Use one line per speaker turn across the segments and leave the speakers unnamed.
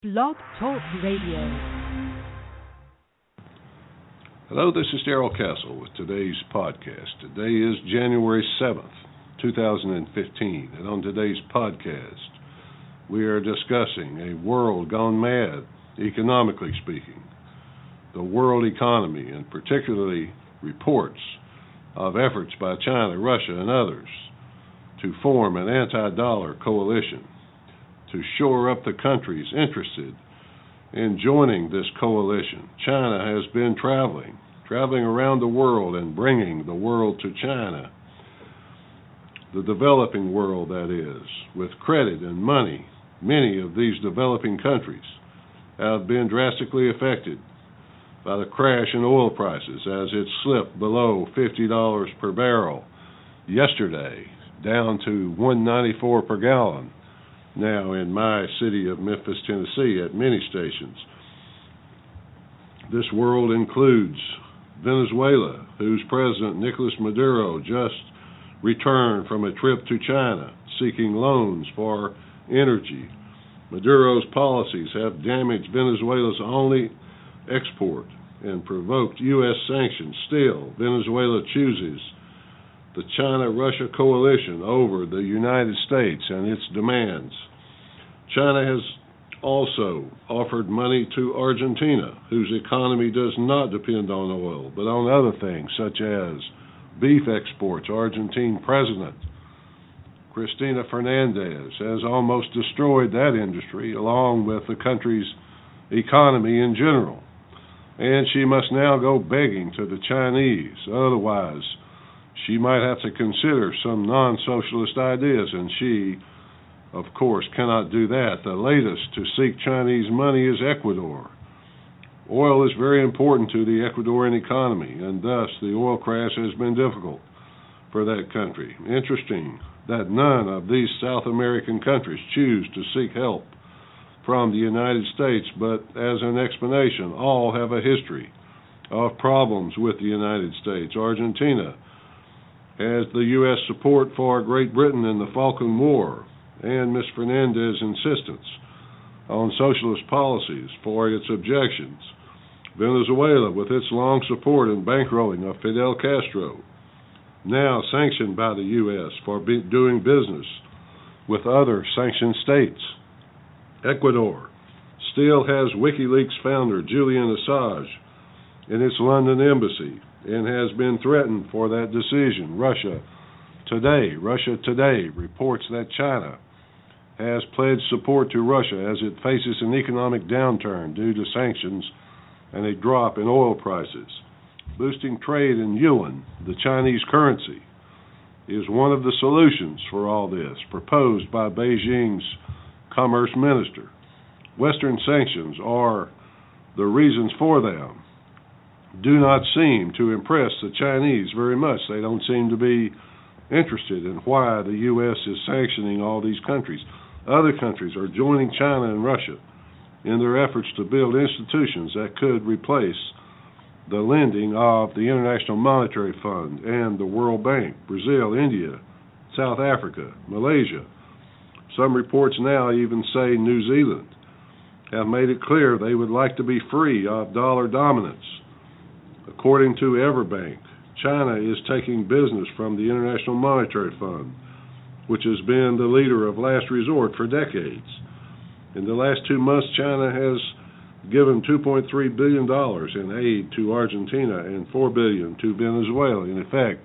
Blog Talk Radio.
Hello, this is Darrell Castle with today's podcast. Today is January 7th, 2015, and on today's podcast, we are discussing a world gone mad, economically speaking, the world economy, and particularly reports of efforts by China, Russia, and others to form an anti-dollar coalition to shore up the countries interested in joining this coalition. China has been traveling around the world and bringing the world to China, the developing world that is, with credit and money. Many of these developing countries have been drastically affected by the crash in oil prices as it slipped below $50 per barrel yesterday, down to $1.94 per gallon. Now in my city of Memphis, Tennessee, at many stations. This world includes Venezuela, whose president, Nicolas Maduro, just returned from a trip to China seeking loans for energy. Maduro's policies have damaged Venezuela's only export and provoked U.S. sanctions. Still, Venezuela chooses the China-Russia coalition over the United States and its demands. China has also offered money to Argentina, whose economy does not depend on oil, but on other things such as beef exports. Argentine President Cristina Fernandez has almost destroyed that industry, along with the country's economy in general. And she must now go begging to the Chinese. Otherwise, she might have to consider some non-socialist ideas, and she, of course, cannot do that. The latest to seek Chinese money is Ecuador. Oil is very important to the Ecuadorian economy, and thus the oil crash has been difficult for that country. Interesting that none of these South American countries choose to seek help from the United States, but as an explanation, all have a history of problems with the United States. Argentina has the U.S. support for Great Britain in the Falkland War, and Ms. Fernandez's insistence on socialist policies for its objections. Venezuela, with its long support and bankrolling of Fidel Castro, now sanctioned by the U.S. for doing business with other sanctioned states. Ecuador still has WikiLeaks founder Julian Assange in its London embassy and has been threatened for that decision. Russia Today reports that China has pledged support to Russia as it faces an economic downturn due to sanctions and a drop in oil prices. Boosting trade in yuan, the Chinese currency, is one of the solutions for all this, proposed by Beijing's Commerce Minister. Western sanctions are the reasons for them do not seem to impress the Chinese very much. They don't seem to be interested in why the U.S. is sanctioning all these countries. Other countries are joining China and Russia in their efforts to build institutions that could replace the lending of the International Monetary Fund and the World Bank. Brazil, India, South Africa, Malaysia. Some reports now even say New Zealand have made it clear they would like to be free of dollar dominance. According to Everbank, China is taking business from the International Monetary Fund, which has been the leader of last resort for decades. In the last 2 months, China has given $2.3 billion in aid to Argentina and $4 billion to Venezuela, in effect,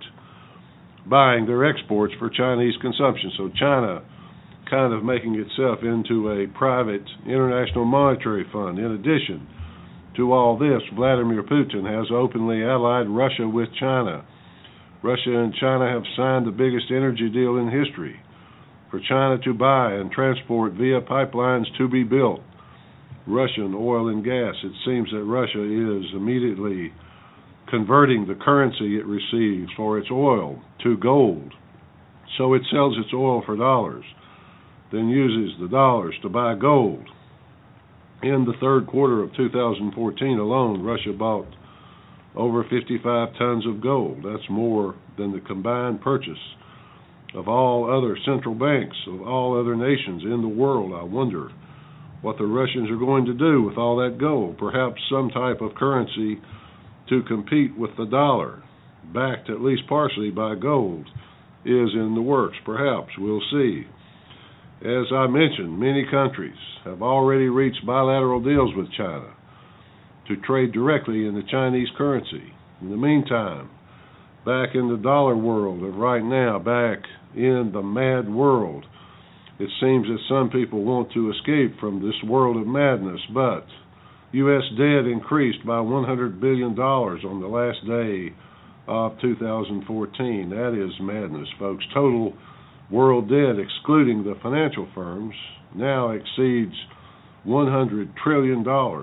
buying their exports for Chinese consumption. So China kind of making itself into a private international monetary fund. In addition to all this, Vladimir Putin has openly allied Russia with China. Russia and China have signed the biggest energy deal in history for China to buy and transport via pipelines to be built Russian oil and gas. It seems that Russia is immediately converting the currency it receives for its oil to gold. So it sells its oil for dollars, then uses the dollars to buy gold. In the third quarter of 2014 alone, Russia bought over 55 tons of gold. That's more than the combined purchase of all other central banks of all other nations in the world. I wonder what the Russians are going to do with all that gold. Perhaps some type of currency to compete with the dollar, backed at least partially by gold, is in the works. Perhaps. We'll see. As I mentioned, many countries have already reached bilateral deals with China to trade directly in the Chinese currency. In the meantime, back in the dollar world of right now, back in the mad world, it seems that some people want to escape from this world of madness, but U.S. debt increased by $100 billion on the last day of 2014. That is madness, folks. Total world debt, excluding the financial firms, now exceeds $100 trillion.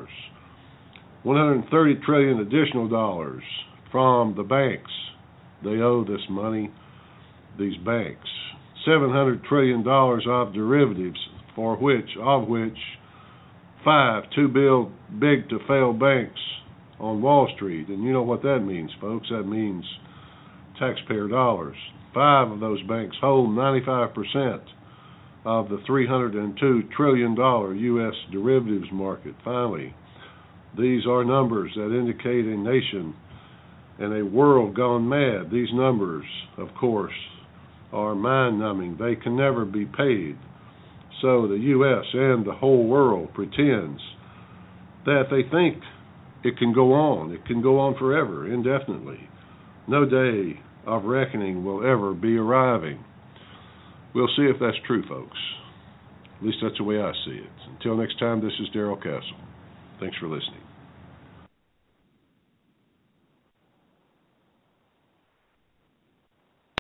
130 trillion additional dollars from the banks. They owe this money, these banks. $700 trillion of derivatives, of which five too big to fail banks on Wall Street. And you know what that means, folks. That means taxpayer dollars. 5 of those banks hold 95% of the $302 trillion U.S. derivatives market. Finally, these are numbers that indicate a nation and a world gone mad. These numbers, of course, are mind-numbing. They can never be paid. So the U.S. and the whole world pretends that they think it can go on. It can go on forever, indefinitely. No day of reckoning will ever be arriving. We'll see if that's true, folks. At least that's the way I see it. Until next time, this is Darrell Castle. Thanks for listening.